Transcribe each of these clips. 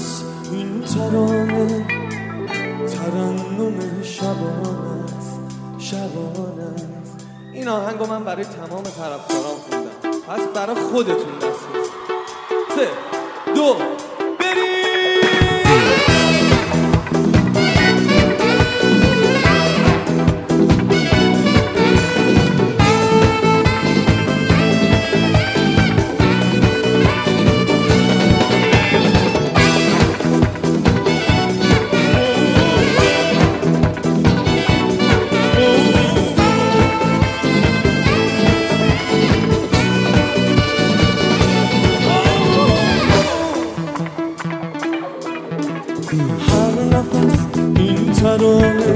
نفس این ترانه ترنم شبانه است، شبانه است. این آهنگو من برای تمام طرفداران خوندم، پس برای خودتون دست بزنید. 3 2 بریم. هر نفس این ترانه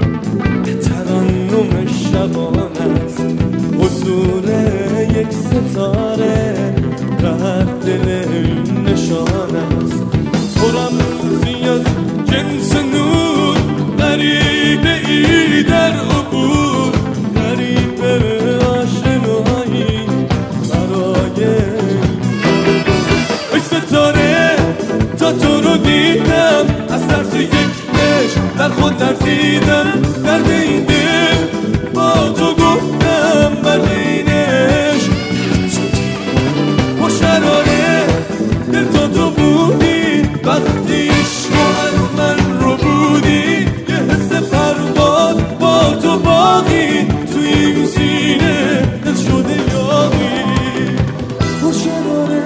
ترنم شبانه است، حضور یک ستاره در دل این نشانه است. تو رمزی از جنس نور، غریبه ای در عبور، غریبه آشنایی برای ای ستاره. تا تو رو دیدم از ترس یک عشق در خود ترسیدم، درد این دل با تو گفتم مرد این عشق با شراره دل تو بودی وقتی عشق از من رو بودی، یه حس پرواز با تو باقی توی این سینه دل شده یاقی با شراره.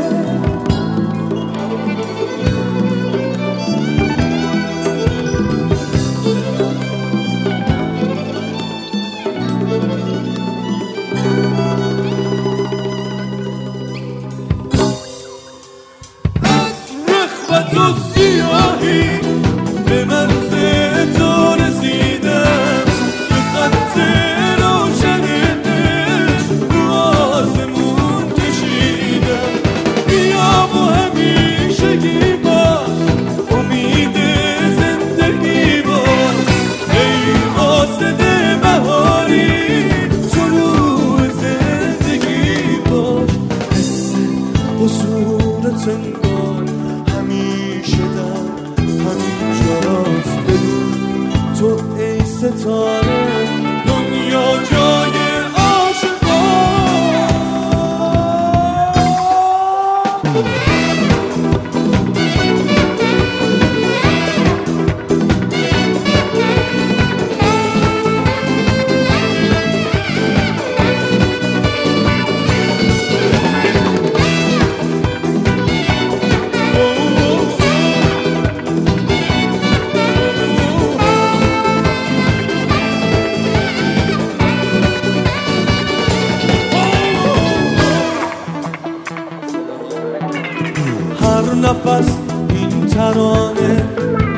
تو سیاهی به منز تو رسیدم، یه خط روشن عشق رو آسمون کشیدم. بیا و همیشگی باش، امید زندگی باش، ای قاصد بهاری طلوع زندگی باش. حس حضورت انگار همیشه در همین جاست. بدون تو ای ستاره دنیا جای عاشقان. هر نفس این ترانه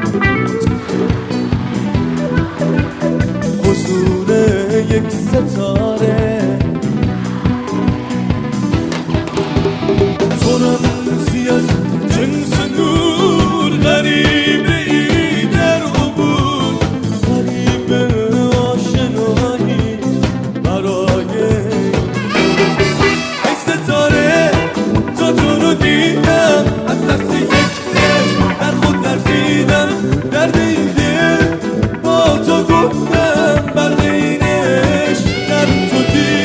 حضور یک ستاره، تو رمزی از جنس نور، غریبه ای در عبور، غریبه آشنایی برای ای ستاره. تا تو رو دیدم از دست یک عشق در خود ترسیدم، درد این دل با تو گفتم برق این عشق در تو دیدم.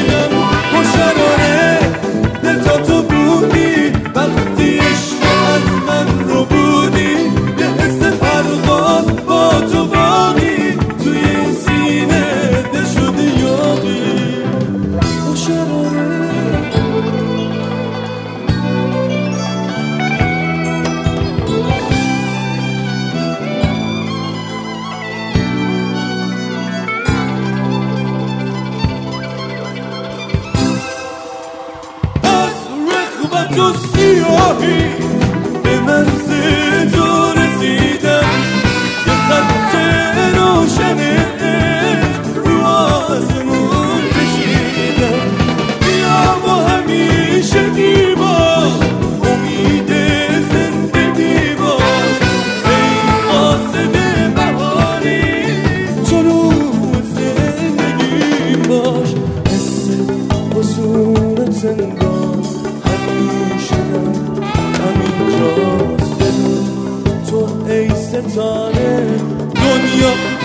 روزانه دنیا